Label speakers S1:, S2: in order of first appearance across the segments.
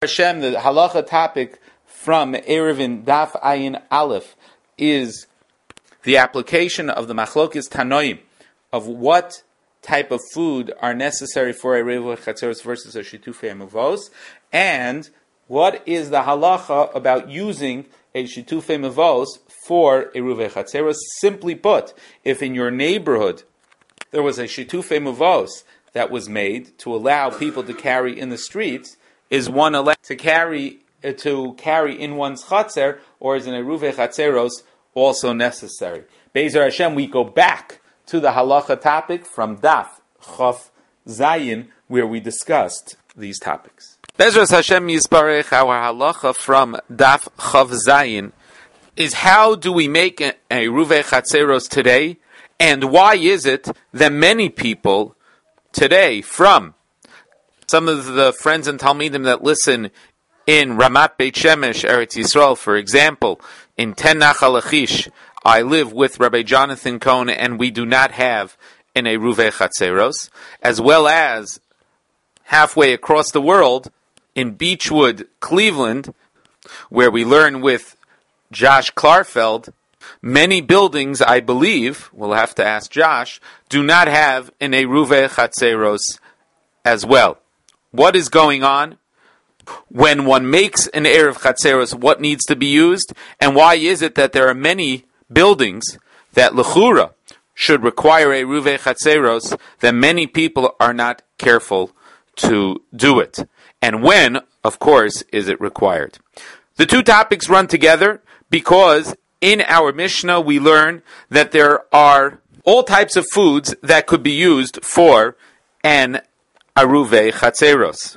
S1: Hashem, the halacha topic from Erevin Daf Ayin Aleph is the application of the Machlokes Tanoim of what type of food are necessary for a Revei Chatzeros versus a Shitufei Mavos, and what is the halacha about using a Shitufei Mavos for a Revei Chatzeros. Simply put, if in your neighborhood there was a Shitufei Mavos that was made to allow people to carry in the streets, is one allowed to carry in one's chatzer, or is an Eruvei Chatzeros also necessary? Be'ezer Hashem, we go back to the halacha topic from Daf Chaf Zayin, where we discussed these topics. Be'ezer Hashem Yisparech, our halacha from Daf Chaf Zayin is how do we make a Eruvei Chatzeros today, and why is it that many people today from some of the friends and Talmidim that listen in Ramat Beit Shemesh, Eretz Yisrael, for example, in Ten Nachal Lachish, I live with Rabbi Jonathan Cohn, and we do not have an Eruvei Chatzeros, as well as halfway across the world in Beechwood, Cleveland, where we learn with Josh Klarfeld, many buildings, I believe, we'll have to ask Josh, do not have an Eruvei Chatzeros as well. What is going on? When one makes an Erev Chatzeros, what needs to be used? And why is it that there are many buildings that L'chura should require a Eruvei Chatzeros, that many people are not careful to do it? And when, of course, is it required? The two topics run together because in our Mishnah we learn that there are all types of foods that could be used for an Eruvei Chatzeros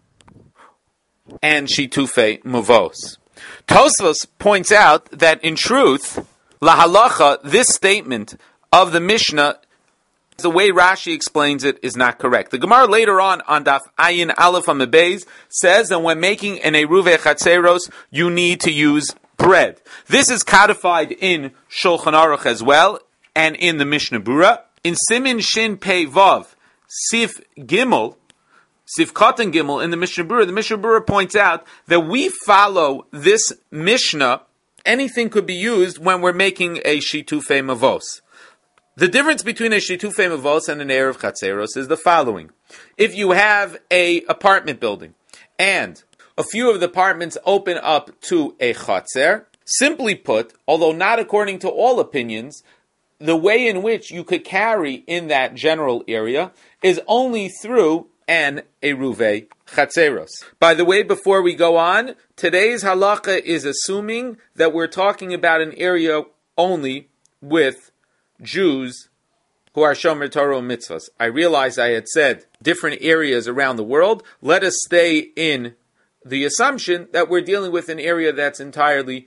S1: and Shitufei Mavos. Tosfos points out that in truth, lahalacha, this statement of the Mishnah, the way Rashi explains it, is not correct. The Gemara later on Daf Ayin Aleph Amabez says that when making an Eruvei Chatzeros, you need to use bread. This is codified in Shulchan Aruch as well, and in the Mishnah Berurah. In Simin Shin Pei Vav, Sif Gimel, Sif Katan Gimel, in the Mishnah Berurah points out that we follow this Mishnah, anything could be used when we're making a Shitufei Mavos. The difference between a Shitufei Mavos and an Erev Chatzeros is the following. If you have a apartment building, and a few of the apartments open up to a Chatzer, simply put, although not according to all opinions, the way in which you could carry in that general area is only through an Eruvei Chatzeros. By the way, before we go on, today's halacha is assuming that we're talking about an area only with Jews who are Shomer Torah and Mitzvahs. I realize I had said different areas around the world. Let us stay in the assumption that we're dealing with an area that's entirely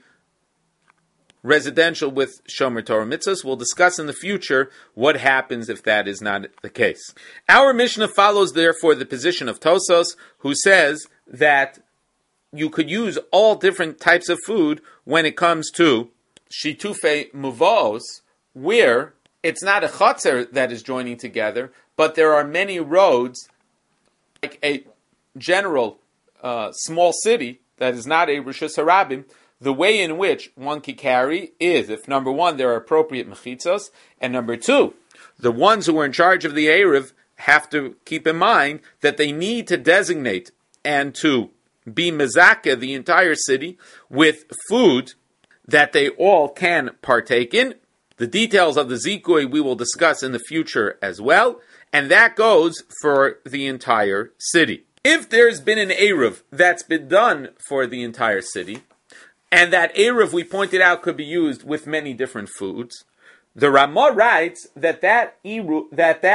S1: residential with Shomer Torah Mitzvahs. We'll discuss in the future what happens if that is not the case. Our Mishnah follows, therefore, the position of Tosos, who says that you could use all different types of food when it comes to Shitufei Mavos, where it's not a Chatzer that is joining together, but there are many roads, like a general small city that is not a Rishus Harabim. The way in which one can carry is if, number one, there are appropriate mechitzos, and number two, the ones who are in charge of the Erev have to keep in mind that they need to designate and to be mezakeh the entire city with food that they all can partake in. The details of the zikui we will discuss in the future as well, and that goes for the entire city. If there's been an Erev that's been done for the entire city, and that Erev, we pointed out, could be used with many different foods, the Ramah writes that Shitufei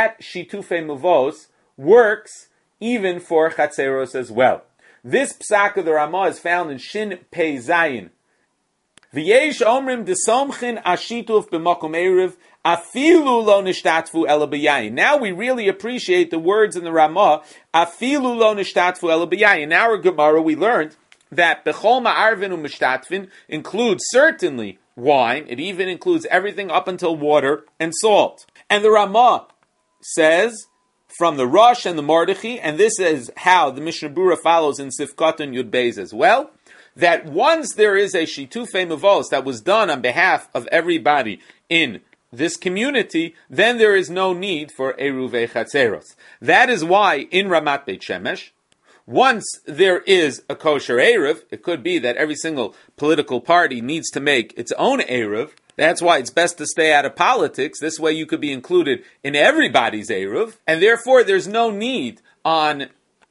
S1: Mavos works even for Chatzeros as well. This psak of the Ramah is found in Shin Pei Zayin. V'yesh omrim desomchin ashituf b'makom Erev afilu lo nishtatfu ela b'yayin. Now we really appreciate the words in the Ramah, afilu lo nishtatfu ela b'yayin. In our Gemara we learned that Bechol Ma'arvin U'Mishtatvin includes certainly wine. It even includes everything up until water and salt. And the Ramah says from the Rosh and the Mordechai, and this is how the Mishnah Berurah follows in Sifkatan Yud Beis as well, that once there is a Shitufei Mavos that was done on behalf of everybody in this community, then there is no need for Eruvei Chatzeros. That is why in Ramat Beit Shemesh, once there is a kosher Eruv, it could be that every single political party needs to make its own Eruv. That's why it's best to stay out of politics. This way you could be included in everybody's Eruv. And therefore there's no need on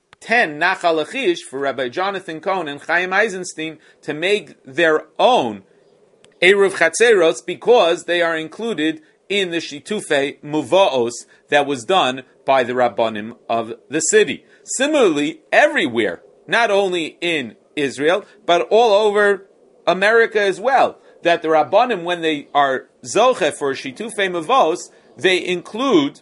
S1: 10 Nachal Lachish for Rabbi Jonathan Cohen and Chaim Eisenstein to make their own Eruv Chatzeros because they are included in the Shitufei Muvaos that was done by the Rabbanim of the city. Similarly, everywhere, not only in Israel, but all over America as well, that the Rabbanim, when they are Zoche for Shitufei Muvaos, they include,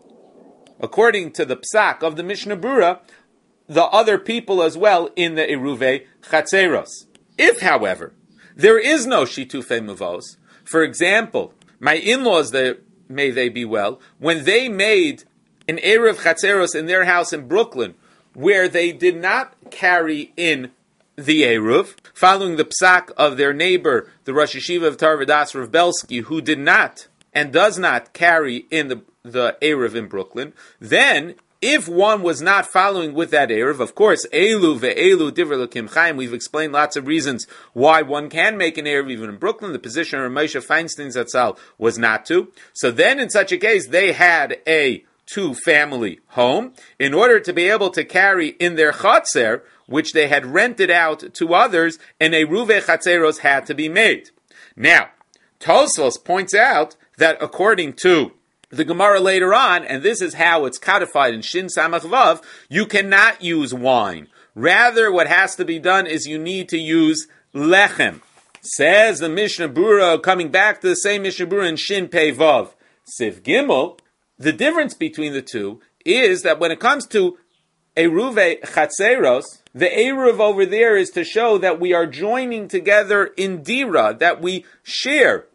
S1: according to the Psak of the Mishnah Berurah, the other people as well in the Eruvei Chatzeros. If, however, there is no Shitufei Muvaos, for example, my in-laws, may they be well, when they made an Eruv Chatzeros in their house in Brooklyn, where they did not carry in the Eruv, following the psak of their neighbor, the Rosh Yeshiva of Torah Vodaas Rav Belsky, who did not and does not carry in the Eruv in Brooklyn, then if one was not following with that Eruv, of course, Elu ve'elu divrei Elokim Chaim, we've explained lots of reasons why one can make an Eruv even in Brooklyn. The position of Moshe Feinstein Zatzal was not to. So then in such a case, they had a two-family home in order to be able to carry in their Chatzer, which they had rented out to others, and a Eruvei Chatzeros had to be made. Now, Tosfos points out that according to the Gemara later on, and this is how it's codified in Shin Samach Vav, you cannot use wine. Rather, what has to be done is you need to use lechem. Says the Mishnah Berurah, coming back to the same Mishnah Berurah in Shin Pei Vav, Siv Gimel, the difference between the two is that when it comes to Eruvei Chatzeros, the Eruv over there is to show that we are joining together in Dira, that we share,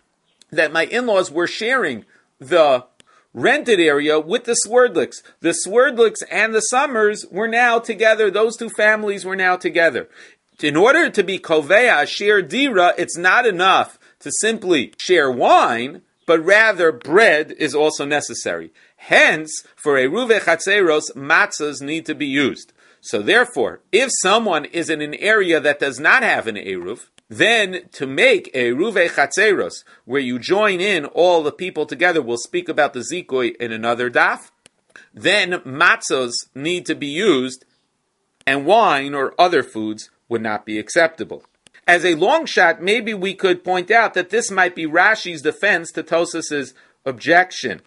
S1: that my in-laws were sharing the rented area with the Swerdlicks. The Swerdlicks and the Summers were now together, those two families were now together. In order to be Kovea, share Dira, it's not enough to simply share wine, but rather bread is also necessary. Hence, for Eruvei Chatzeros, matzahs need to be used. So therefore, if someone is in an area that does not have an Eruv, then to make a Eruvei Chatzeros, where you join in all the people together, we'll speak about the Zikui in another daf, then matzahs need to be used, and wine or other foods would not be acceptable. As a long shot, maybe we could point out that this might be Rashi's defense to Tosas's objection.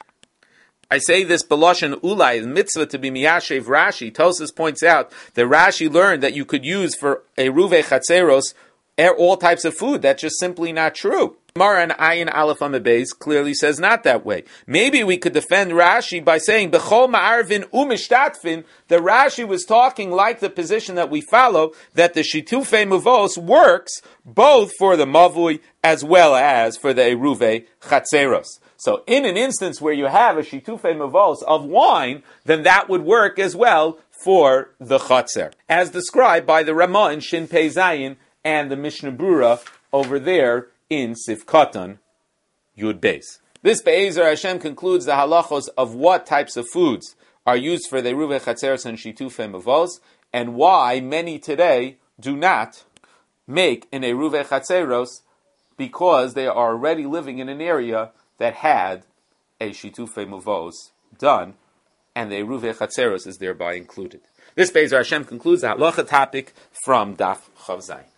S1: I say this Beloshen Ulai, the mitzvah to be Miyashev Rashi. Tosas points out that Rashi learned that you could use for Eruvei Chatzeros all types of food. That's just simply not true. Gemara and Ayin Aleph Amud Beis clearly says not that way. Maybe we could defend Rashi by saying Bechol Ma'arvin Umishtatfin, that Rashi was talking like the position that we follow, that the Shitufei Muvos works both for the Mavui as well as for the Eruvei Chatzeros. So in an instance where you have a Shitufei Muvos of wine, then that would work as well for the Chatzer, as described by the Ramah in Shin Pei Zayin and the Mishnah Berurah over there in Sifkatan Yud Beis. This Be'ezer Hashem concludes the halachos of what types of foods are used for the Eruvei Chatzeros and Shitufei Mavos, and why many today do not make an Eruvei Chatzeros because they are already living in an area that had a Shitufei Mavos done, and the Eruvei Chatzeros is thereby included. This Be'ezer Hashem concludes the halacha topic from Daf Chav Zayin.